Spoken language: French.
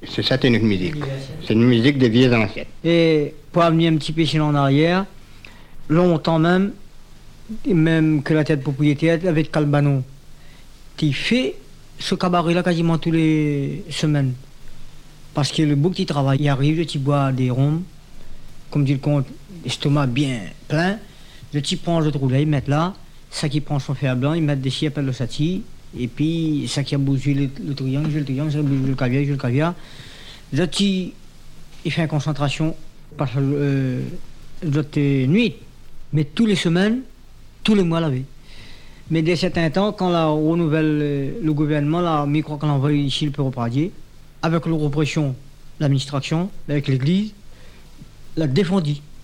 C'est ça, c'est notre musique. C'est une musique des vieux ancêtres. Et pour amener un petit peu en arrière, longtemps même que la tête propriétaire avec Calbano, qui fait ce cabaret-là quasiment tous les semaines. Parce que le beau petit travail, il arrive, tu bois des rhums, comme tu le comptes, l'estomac bien plein, le petit prend le trou là, il met là, ça qui prend son fer blanc, il met des chiens, appelle le sati, et puis ça qui a bougé le triangle, ça a bougé le caviar. Le petit, il fait une concentration par l'autre nuit, mais tous les semaines, tous les mois la vie. Mais dès certains temps, quand la renouvelle le gouvernement, la micro qu'on envoie ici le Péropradier, avec la répression, l'administration, avec l'église, la défendit.